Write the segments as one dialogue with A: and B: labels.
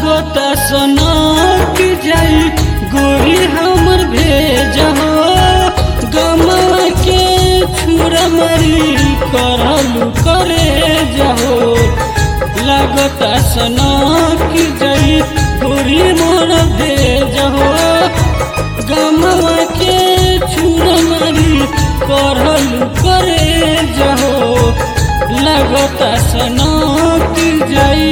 A: लगता सना की जाई गोरी हमर भेजहो गमा के छुरा मरी करलू करे जहो लगता सना की जाई गोरी मोर भेजहो गमा के छुरा मरी करलू करे जहो लगता सना की जाई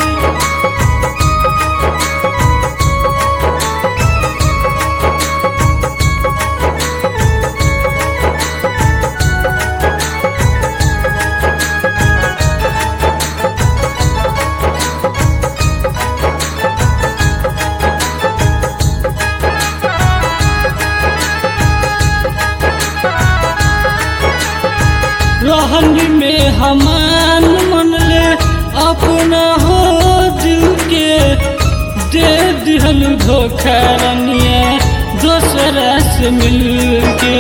A: रहनी में हमान मन ले अपना हो दिल के दे दिहल धोखा रनिया दूसरा से मिल के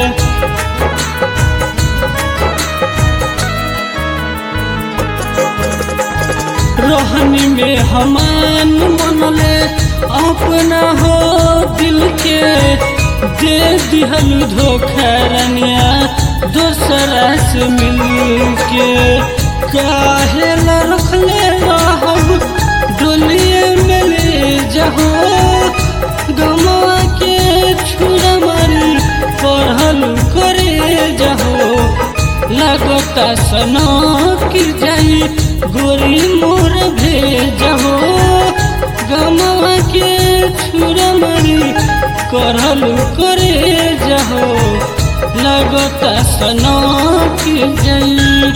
A: रहनी में हमान मन ले अपना हो दिल के दे दिहल धोखा रनिया दूसरा से मिल के काहे ला रखले रहब डोलिए में ले जाहो गमा के छुरा मारी पढ़ल करे जाहो लगता सना की जाई गोरी मोर भेजहो गमा के छुरा मारी करल करे जाहो लगता सना की जाई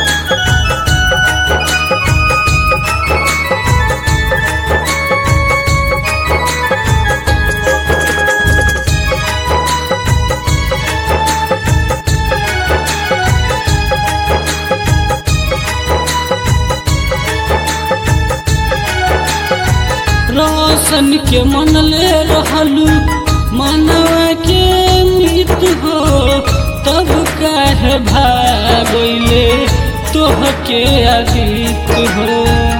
A: रोशन के मन ले रहलू मनवा के मीत हो तब काहे भागले तोह के अतीत हो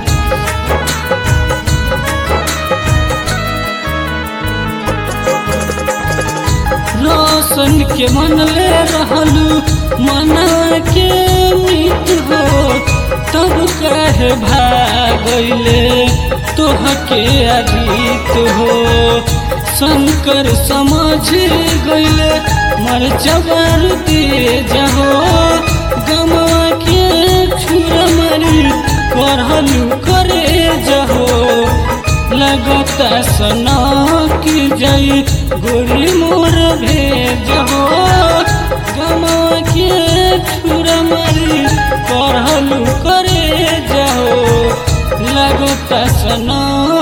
A: रोशन के मन ले रहलू मनवा के मीत हो तब काहे भागले तोह के अतीत हो शंकर समझ गईले मर जबर दे जहो गमा के छुरा मरी करलू करे जहो लगता सना की जाई गोरी मोर भेजहो गमा के छुरा मरी करलू करे जहो लगता सना